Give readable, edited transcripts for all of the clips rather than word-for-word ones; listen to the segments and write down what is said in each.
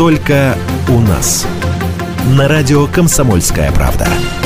Только у нас. На радио «Комсомольская правда».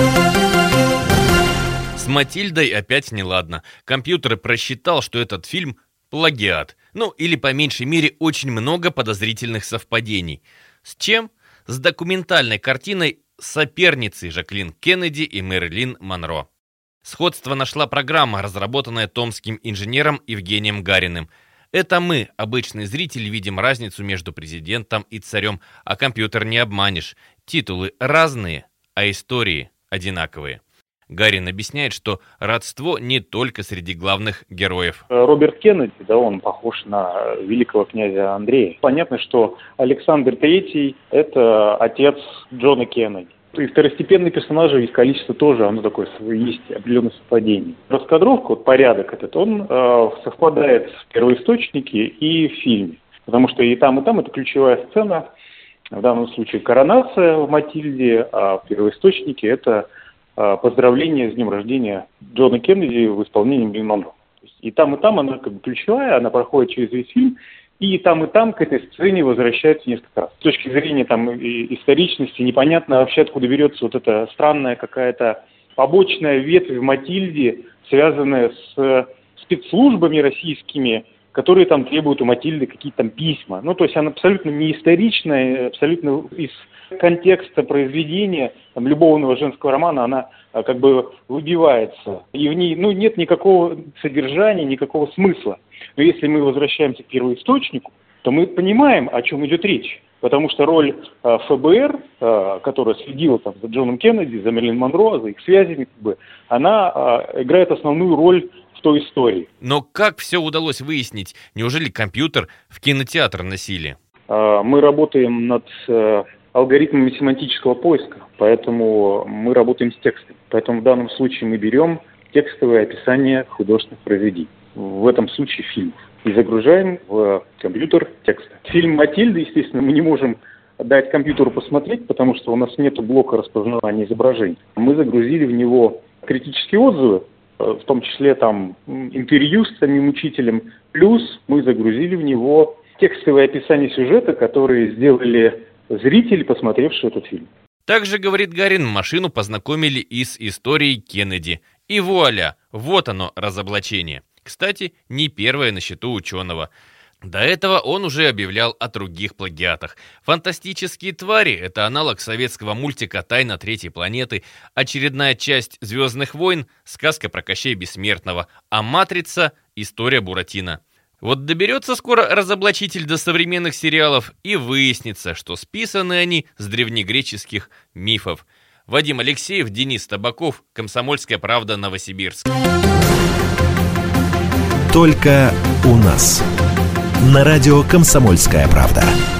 С «Матильдой» опять неладно. Компьютер просчитал, что этот фильм – плагиат. Ну, или по меньшей мере очень много подозрительных совпадений. С чем? С документальной картиной «Соперницы» Жаклин Кеннеди и Мэрилин Монро. Сходство нашла программа, разработанная томским инженером Евгением Гариным. Это мы, обычный зритель, видим разницу между президентом и царем, а компьютер не обманешь. Титулы разные, а истории одинаковые. Гарин объясняет, что родство не только среди главных героев. Роберт Кеннеди, да, он похож на великого князя Андрея. Понятно, что Александр III – это отец Джона Кеннеди. И второстепенные персонажи, их количество тоже, оно такое, есть определенное совпадение. Раскадровка, вот порядок этот, он совпадает в первоисточнике и в фильме. Потому что и там это ключевая сцена. В данном случае коронация в «Матильде», а в первоисточнике это поздравление с днем рождения Джона Кеннеди в исполнении Мэрилин Монро. И там она как бы ключевая, она проходит через весь фильм. И там к этой сцене возвращается несколько раз. С точки зрения там историчности непонятно вообще, откуда берется вот эта странная какая-то побочная ветвь в «Матильде», связанная с спецслужбами российскими, которые там требуют у Матильды какие-то там письма. Ну, то есть она абсолютно не историчная, абсолютно из контекста произведения там, любовного женского романа, она как бы выбивается. И в ней нет никакого содержания, никакого смысла. Но если мы возвращаемся к первоисточнику, то мы понимаем, о чем идет речь. Потому что роль ФБР, которая следила там, за Джоном Кеннеди, за Мэрилин Монро, за их связями, как бы, она играет основную роль в той истории. Но как все удалось выяснить? Неужели компьютер в кинотеатр носили? Мы работаем над алгоритмами семантического поиска, поэтому мы работаем с текстом. Поэтому в данном случае мы берем текстовое описание художественных произведений. В этом случае фильмов. И загружаем в компьютер тексты. Фильм «Матильда», естественно, мы не можем дать компьютеру посмотреть, потому что у нас нет блока распознавания изображений. Мы загрузили в него критические отзывы, в том числе там интервью с самим учителем, плюс мы загрузили в него текстовое описание сюжета, которые сделали зрители, посмотревшие этот фильм. Также, говорит Гарин, машину познакомили и с историей Кеннеди. И вуаля, вот оно разоблачение. Кстати, не первое на счету ученого. До этого он уже объявлял о других плагиатах. «Фантастические твари» — это аналог советского мультика «Тайна третьей планеты», очередная часть «Звездных войн» — сказка про Кощея Бессмертного, а «Матрица» — история Буратино. Вот доберется скоро разоблачитель до современных сериалов и выяснится, что списаны они с древнегреческих мифов. Вадим Алексеев, Денис Табаков, «Комсомольская правда», Новосибирск. Только у нас. На радио «Комсомольская правда».